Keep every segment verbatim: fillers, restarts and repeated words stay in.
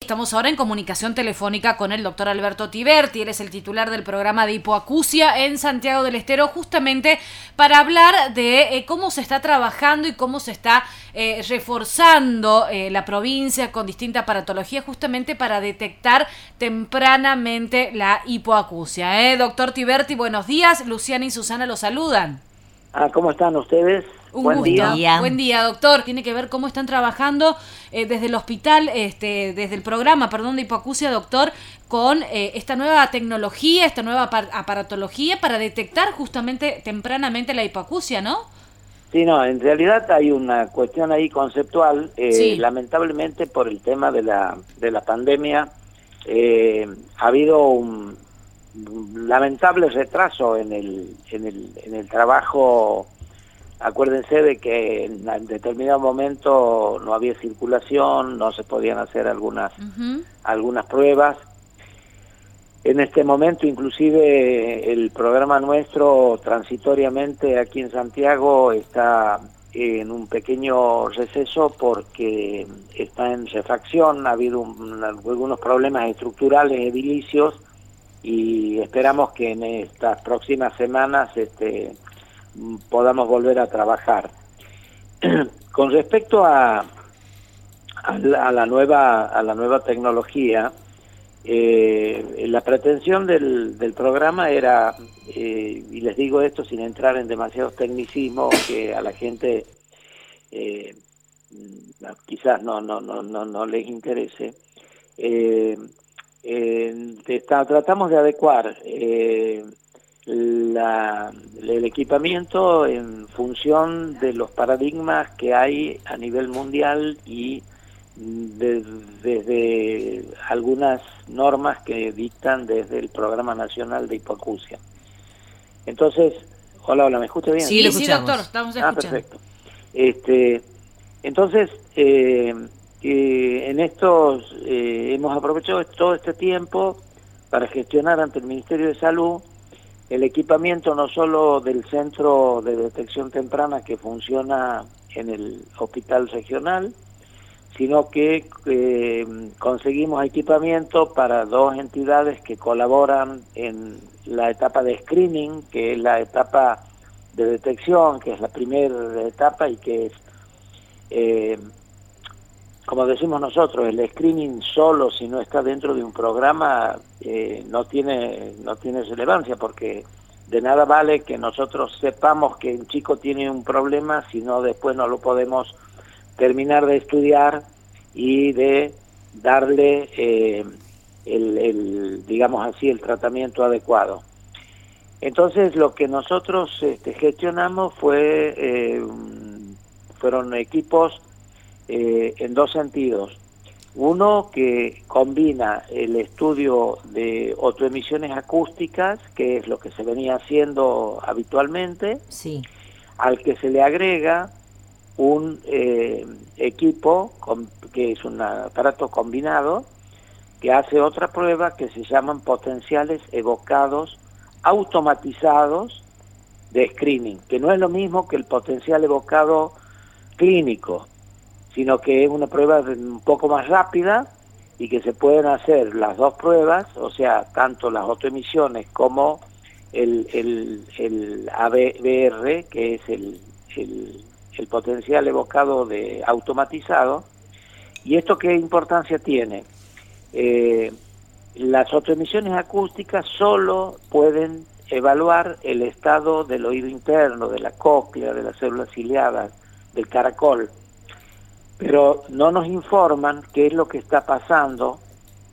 estamos ahora en comunicación telefónica con el doctor Alberto Tiberti. Él es el titular del programa de hipoacusia en Santiago del Estero, justamente para hablar de eh, cómo se está trabajando y cómo se está eh, reforzando eh, la provincia con distintas patologías, justamente para detectar tempranamente la hipoacusia. ¿eh? Doctor Tiberti, buenos días. Luciana y Susana lo saludan. Ah, ¿cómo están ustedes? Un Buen gusto. día. Buen día, doctor. Tiene que ver cómo están trabajando eh, desde el hospital, este, desde el programa, perdón, de hipoacusia, doctor, con eh, esta nueva tecnología, esta nueva aparatología para detectar justamente tempranamente la hipoacusia, ¿no? Sí, no, en realidad hay una cuestión ahí conceptual. Eh, sí. Lamentablemente, por el tema de la, de la pandemia, eh, ha habido un, un lamentable retraso en el, en el, en el trabajo. Acuérdense de que en determinado momento no había circulación, no se podían hacer algunas, uh-huh. algunas pruebas. En este momento, inclusive, el programa nuestro, transitoriamente aquí en Santiago, está en un pequeño receso porque está en refacción. Ha habido un, algunos problemas estructurales edilicios y esperamos que en estas próximas semanas este, podamos volver a trabajar. Con respecto a, a, la, a la nueva a la nueva tecnología, eh, la pretensión del, del programa era, eh, y les digo esto sin entrar en demasiados tecnicismos que a la gente eh, quizás no no no no, no les interese, eh, eh, está, tratamos de adecuar eh, La, el equipamiento en función de los paradigmas que hay a nivel mundial y de, desde algunas normas que dictan desde el Programa Nacional de Hipoacusia. Entonces, hola, hola, ¿me escucha bien? Sí, sí, doctor, estamos escuchando. Ah, perfecto. Este, entonces, eh, eh, en estos, eh, hemos aprovechado todo este tiempo para gestionar ante el Ministerio de Salud el equipamiento no solo del centro de detección temprana que funciona en el hospital regional, sino que eh, conseguimos equipamiento para dos entidades que colaboran en la etapa de screening, que es la etapa de detección, que es la primera etapa y que es, eh, como decimos nosotros, el screening solo, si no está dentro de un programa, eh, no tiene no tiene relevancia, porque de nada vale que nosotros sepamos que un chico tiene un problema si no después no lo podemos terminar de estudiar y de darle eh, el, el digamos así el tratamiento adecuado. Entonces lo que nosotros este, gestionamos fue eh, fueron equipos Eh, en dos sentidos. Uno que combina el estudio de autoemisiones acústicas, que es lo que se venía haciendo habitualmente, sí. al que se le agrega un eh, equipo con, que es un aparato combinado que hace otra prueba que se llaman potenciales evocados automatizados de screening, que no es lo mismo que el potencial evocado clínico, sino que es una prueba un poco más rápida y que se pueden hacer las dos pruebas, o sea, tanto las autoemisiones como el, el, el A B R, que es el, el, el potencial evocado de automatizado. ¿Y esto qué importancia tiene? Eh, las autoemisiones acústicas solo pueden evaluar el estado del oído interno, de la cóclea, de las células ciliadas, del caracol, pero no nos informan qué es lo que está pasando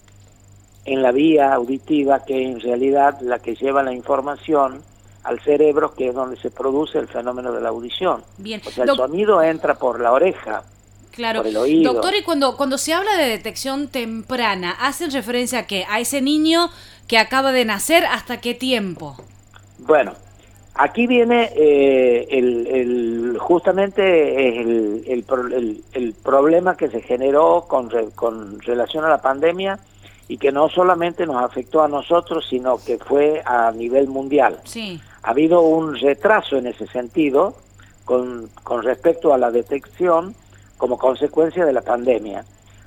en la vía auditiva, que es en realidad la que lleva la información al cerebro, que es donde se produce el fenómeno de la audición. Bien. O sea, el Doc- sonido entra por la oreja, Claro. por el oído. Doctor, y cuando, cuando se habla de detección temprana, ¿hacen referencia a qué? ¿A ese niño que acaba de nacer? ¿Hasta qué tiempo? Bueno, aquí viene eh, el, el, justamente el, el, el, el problema que se generó con, re, con relación a la pandemia y que no solamente nos afectó a nosotros, sino que fue a nivel mundial. Sí. Ha habido un retraso en ese sentido con, con respecto a la detección como consecuencia de la pandemia.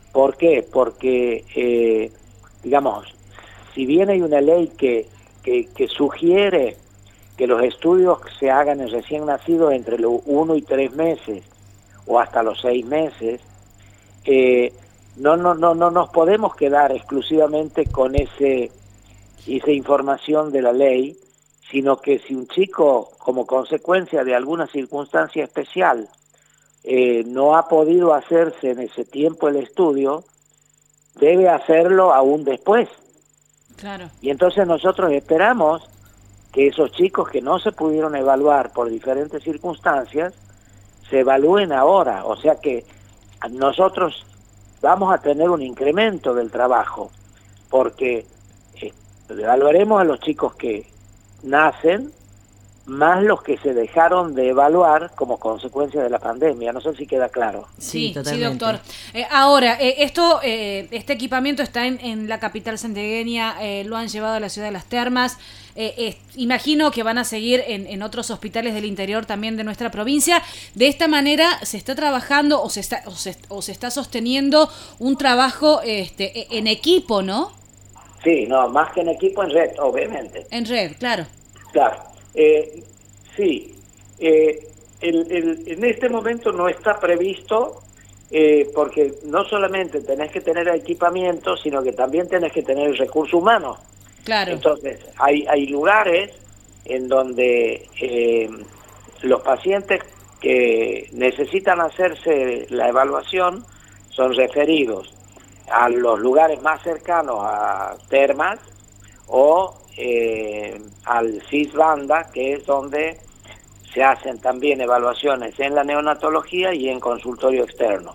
¿Por qué? Porque, eh, digamos, si bien hay una ley que, que, que sugiere que los estudios se hagan en recién nacidos entre los uno y tres meses, o hasta los seis meses, eh, no, no, no, no nos podemos quedar exclusivamente con ese, esa información de la ley, sino que si un chico, como consecuencia de alguna circunstancia especial, eh, no ha podido hacerse en ese tiempo el estudio, debe hacerlo aún después. Claro. Y entonces nosotros esperamos que esos chicos que no se pudieron evaluar por diferentes circunstancias, se evalúen ahora. O sea que nosotros vamos a tener un incremento del trabajo, porque eh, evaluaremos a los chicos que nacen, más los que se dejaron de evaluar como consecuencia de la pandemia. No sé si queda claro. Sí, sí, sí, doctor. Eh, ahora, eh, esto, eh, este equipamiento está en, en la capital santiagueña, eh, lo han llevado a la ciudad de Las Termas. Eh, eh, imagino que van a seguir en, en otros hospitales del interior también de nuestra provincia. De esta manera se está trabajando o se está, o se, o se está sosteniendo un trabajo este, en equipo, ¿no? Sí, no, más que en equipo, en red, obviamente. En red, claro. Claro. Eh, sí, eh, el, el, en este momento no está previsto, eh, porque no solamente tenés que tener equipamiento, sino que también tenés que tener el recurso humano. Claro. Entonces, hay, hay lugares en donde eh, los pacientes que necesitan hacerse la evaluación son referidos a los lugares más cercanos a Termas o Eh, al CISBANDA, que es donde se hacen también evaluaciones en la neonatología y en consultorio externo.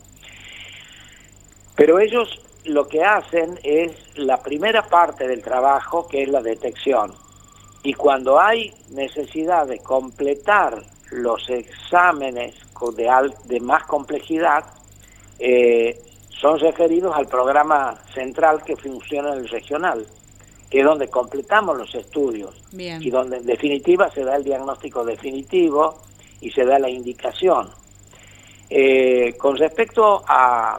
Pero ellos lo que hacen es la primera parte del trabajo, que es la detección. Y cuando hay necesidad de completar los exámenes de, al, de más complejidad, eh, son referidos al programa central que funciona en el regional, que es donde completamos los estudios. Bien. Y donde en definitiva se da el diagnóstico definitivo y se da la indicación. Eh, con respecto a,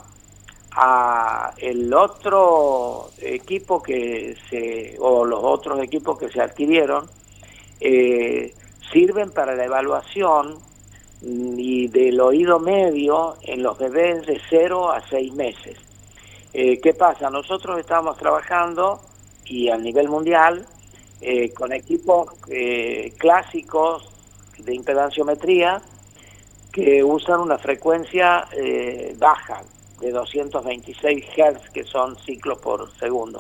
a el otro equipo que se, o los otros equipos que se adquirieron, eh, sirven para la evaluación y del oído medio en los bebés de cero a seis meses. Eh, ¿Qué pasa? Nosotros estamos trabajando y a nivel mundial, eh, con equipos eh, clásicos de impedanciometría que usan una frecuencia eh, baja, de doscientos veintiséis hertz, que son ciclos por segundo.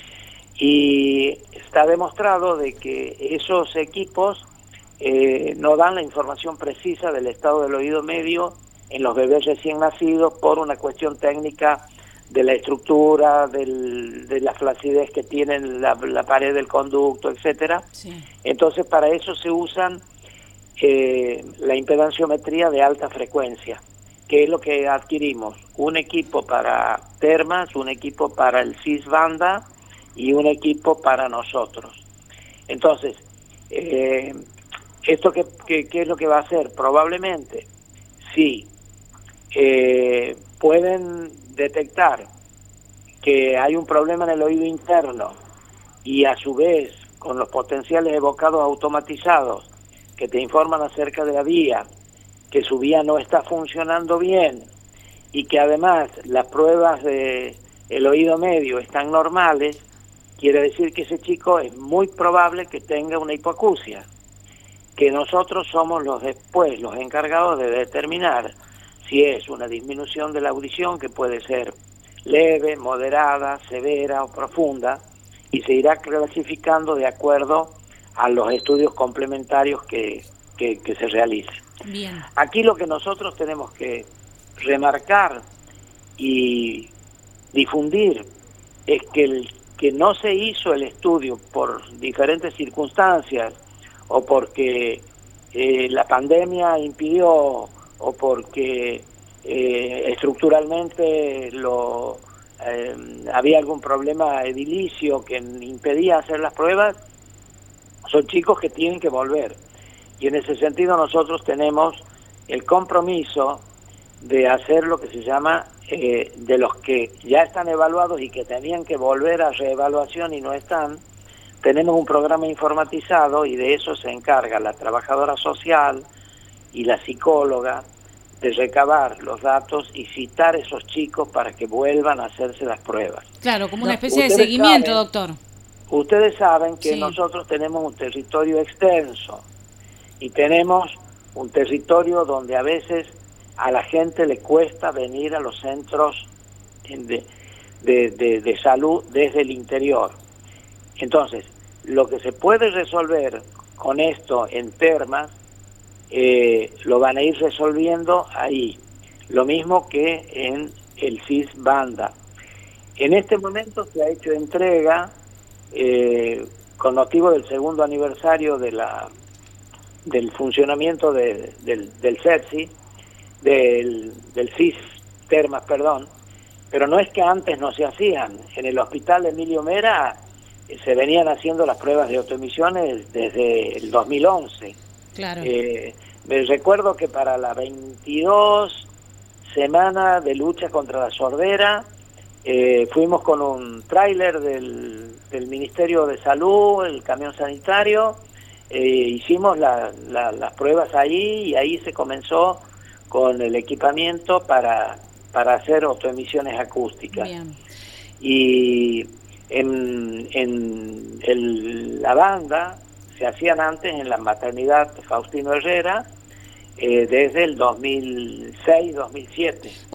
Y está demostrado de que esos equipos eh, no dan la información precisa del estado del oído medio en los bebés recién nacidos por una cuestión técnica de la estructura, del, de la flacidez que tiene la, la pared del conducto, etcétera. Sí. Entonces, para eso se usan eh, la impedanciometría de alta frecuencia, que es lo que adquirimos. Un equipo para Termas, un equipo para el CISBANDA y un equipo para nosotros. Entonces, eh, ¿esto qué, qué, qué es lo que va a hacer? Probablemente, sí, eh, pueden detectar que hay un problema en el oído interno y a su vez con los potenciales evocados automatizados que te informan acerca de la vía, que su vía no está funcionando bien y que además las pruebas de el oído medio están normales, quiere decir que ese chico es muy probable que tenga una hipoacusia, que nosotros somos los después los encargados de determinar si es una disminución de la audición, que puede ser leve, moderada, severa o profunda, y se irá clasificando de acuerdo a los estudios complementarios que, que, que se realicen. Bien. Aquí lo que nosotros tenemos que remarcar y difundir es que el que no se hizo el estudio por diferentes circunstancias o porque eh, la pandemia impidió o porque eh, estructuralmente lo, eh, había algún problema edilicio que impedía hacer las pruebas, son chicos que tienen que volver. Y en ese sentido nosotros tenemos el compromiso de hacer lo que se llama eh, de los que ya están evaluados y que tenían que volver a reevaluación y no están, tenemos un programa informatizado y de eso se encarga la trabajadora social y la psicóloga de recabar los datos y citar a esos chicos para que vuelvan a hacerse las pruebas. Claro, como una No, especie de ustedes seguimiento, saben, doctor. Ustedes saben que Sí. nosotros tenemos un territorio extenso y tenemos un territorio donde a veces a la gente le cuesta venir a los centros de, de, de, de salud desde el interior. Entonces, lo que se puede resolver con esto en Termas, eh, lo van a ir resolviendo ahí. Lo mismo que en el C I S Banda. En este momento se ha hecho entrega, eh, con motivo del segundo aniversario de la del funcionamiento de, del, del CERSI, del, del C I S Termas, perdón, pero no es que antes no se hacían. En el hospital Emilio Mera eh, se venían haciendo las pruebas de autoemisiones desde el dos mil once. Claro. Eh, me recuerdo que para la veintidós semana de lucha contra la sordera, eh, fuimos con un tráiler del, del Ministerio de Salud, el camión sanitario, eh, hicimos la, la, las pruebas ahí y ahí se comenzó con el equipamiento para, para hacer autoemisiones acústicas. Bien. Y en, en el, la banda se hacían antes en la maternidad Faustino Herrera, eh, desde el dos mil seis dos mil siete.